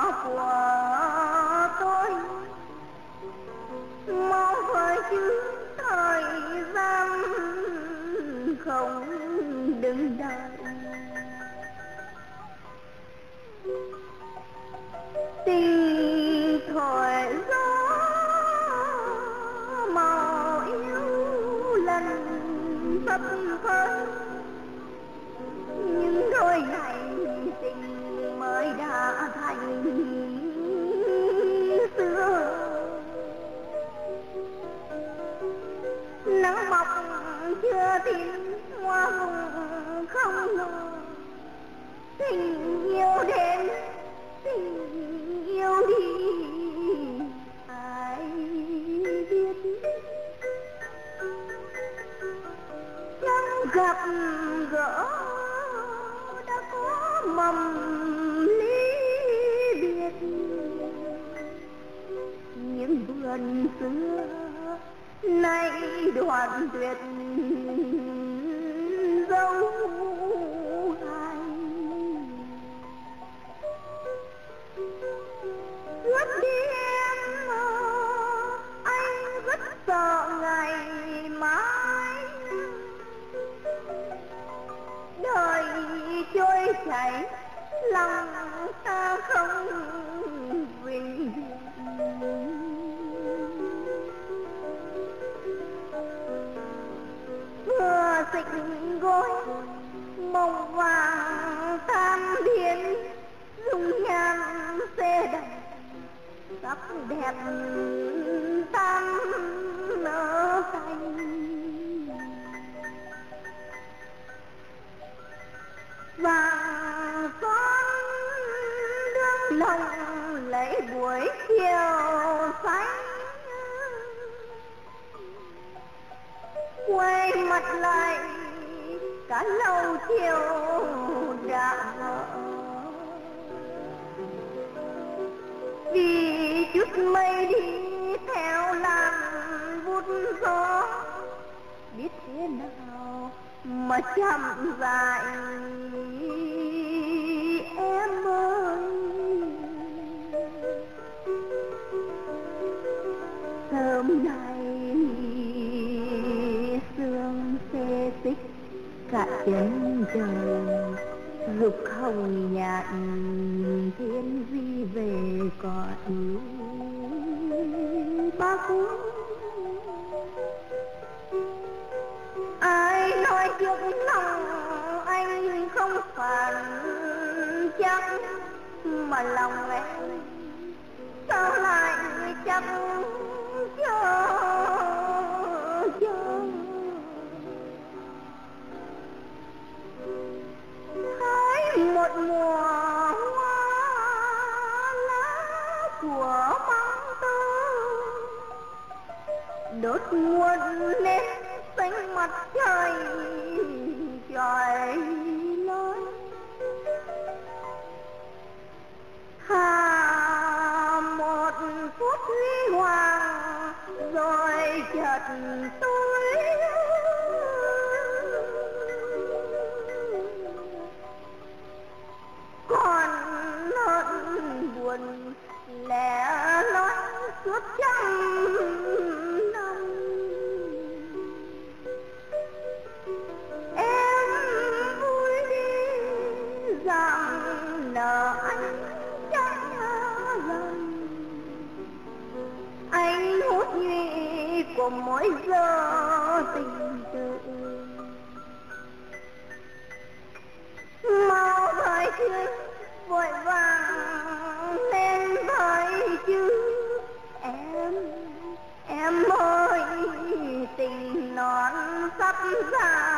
của tôi, mau phải chứ thời gian không đừng đợi. Tình thổi gió màu yêu lần phấp phới, nhưng đôi này tình mới đã thành xưa. Nắng mọc chưa tin hoa vùng không ngờ, tình yêu đến tình yêu đi ai biết. Chẳng gặp gỡ đã có mầm ly biệt, những vườn xưa nay đoạn tuyệt dấu hai. Rất đi em anh rất sợ ngày mai, đời trôi chảy lòng ta không vinh. Vừa xịch gối mộng vàng tam thiên, dung nhan xe đậm sắc đẹp tam nở cành. Vàng son đương lòng lấy buổi chiều xanh, quay mặt lại cả lâu chiều đã vỡ. Vì chút mây đi theo làn vút gió, biết thế nào mà chậm dài em ơi. Sớm nay sương xê xích cả chân trời, dục hồng nhạt thiên vi về còn ba cũ. Ai nói trước lòng anh không phản chắc, mà lòng em sao lại chắc cho thấy một mùa hoa lá của băng tơ, đốt muôn nét xanh mặt trời trời nói. Hà một phút huy hoàng rồi chợt tối, còn hơn buồn lẻ loi suốt trăm năm. Em vui đi rằng nợ anh chẳng lần, anh hút nhụy của mỗi giờ tình tự. Mau thời chứ vội vàng lên thời chứ em ơi, tình non sắp ra